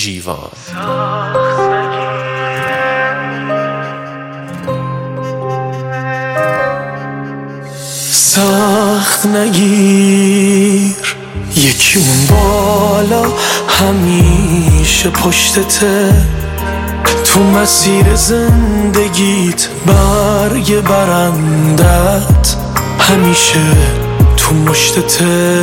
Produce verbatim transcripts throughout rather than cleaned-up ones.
جیوان. سخت نگیر یکی اون بالا همیشه پشتته، تو مسیر زندگیت برگ برندت همیشه تو مشتته.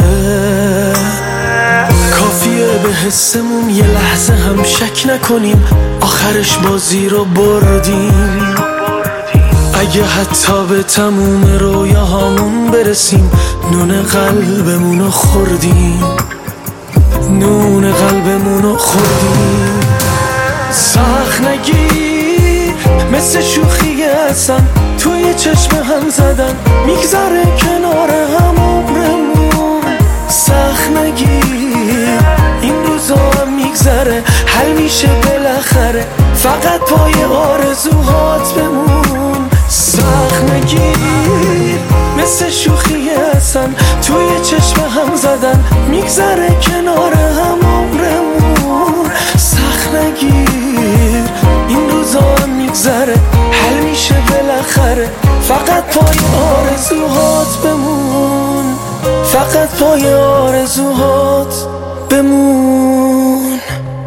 کافیه به حسمون یه لحظه هم شک نکنیم، آخرش بازی رو بردیم. اگه حتی به تموم رویاهامون برسیم، نون قلبمونو خوردیم، نون قلبمونو خوردیم. سخت نگیر مثل شوخی اصلا توی چشم هم زدن میگذره کنار هم عمرمون. سخت نگیر این روزا هم میگذره، حل میشه بالاخره، فقط پای آرزوهات بمون. سخت نگیر مثل شوخی اصلا توی چشم هم زدن میگذره کنار هم عمرمون. سخت نگیر این روزا هم میگذره، حل میشه بالاخره، فقط پای آرزوهات بمون، فقط پای آرزوهات بمون.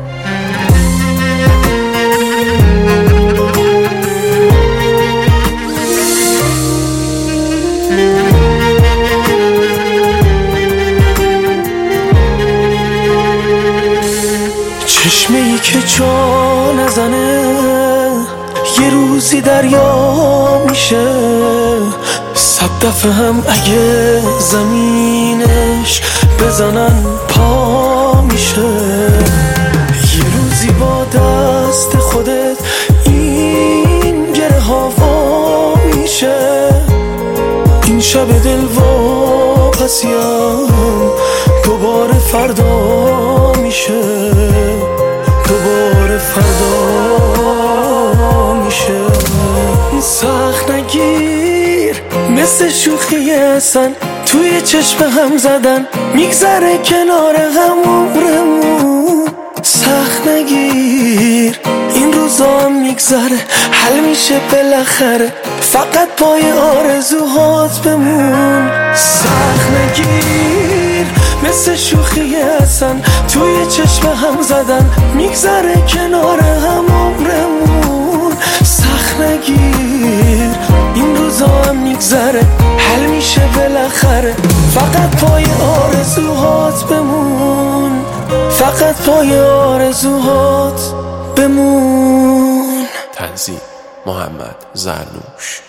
چشمه ای که جا نزنه یه روزی دریا میشه، صد دفعه هم اگه زمینش بزنن پا میشه. یه روزی با دست خودت این گره ها وا میشه. این شب دل واپسیم دوباره فردا میشه، دوباره فردا میشه. سخت نگیر مثل شوخی اصلا توی چشم هم زدن میگذره کنار هم عمرمون. سخت نگیر این روزا هم میگذره، حل میشه بالاخره، فقط پای آرزوهات بمون. سخت نگیر مثل شوخی اصلا توی چشم هم زدن میگذره کنار هم عمرمون. سخت نگیر این روزا هم میگذره، حل میشه بالاخره، فقط پای آرزوهات بمون، فقط پای آرزوهات بمون. تنظیم محمد زرنوش.